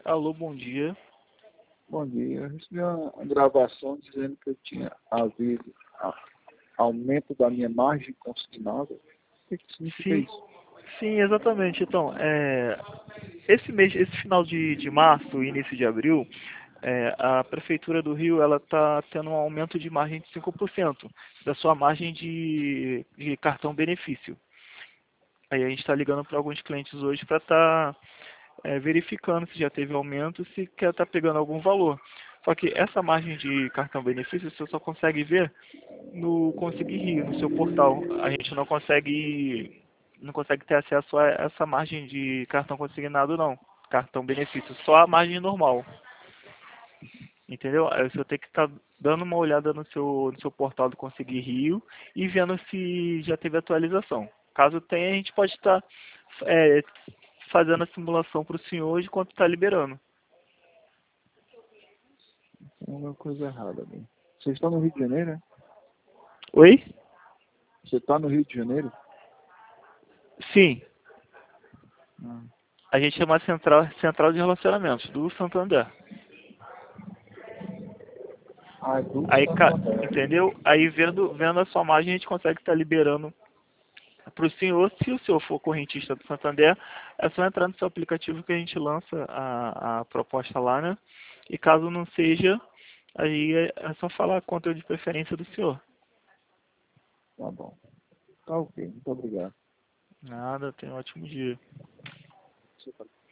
Alô, bom dia. Bom dia, eu recebi uma gravação dizendo que eu tinha havido aumento da minha margem consignável. O que significa Sim, isso? sim, exatamente. Então, esse mês, esse final de março e início de abril, a Prefeitura do Rio ela está tendo um aumento de margem de 5% da sua margem de cartão benefício. Aí a gente está ligando para alguns clientes hoje para estar verificando se já teve aumento, se quer estar pegando algum valor. Só que essa margem de cartão benefício você só consegue ver no Conseguir Rio, no seu portal. A gente não consegue ter acesso a essa margem de cartão consignado não, cartão benefício, só a margem normal, entendeu? Aí você tem que estar dando uma olhada no seu portal do Conseguir Rio e vendo se já teve atualização. Caso tenha, a gente pode estar é, fazendo a simulação para o senhor de quanto está liberando. Tem alguma coisa errada, bem. Você está no Rio de Janeiro, né? Oi? Você está no Rio de Janeiro? Sim, Ah, a gente é uma central de relacionamentos do Santander. é do Aí, Santander. entendeu? Aí vendo a sua margem, a gente consegue estar liberando para o senhor. Se o senhor for correntista do Santander, é só entrar no seu aplicativo que a gente lança a proposta lá, né? E caso não seja, aí é só falar a conta de preferência do senhor. Tá bom. Tá ok, muito obrigado. Nada, tenha um ótimo dia. Você tá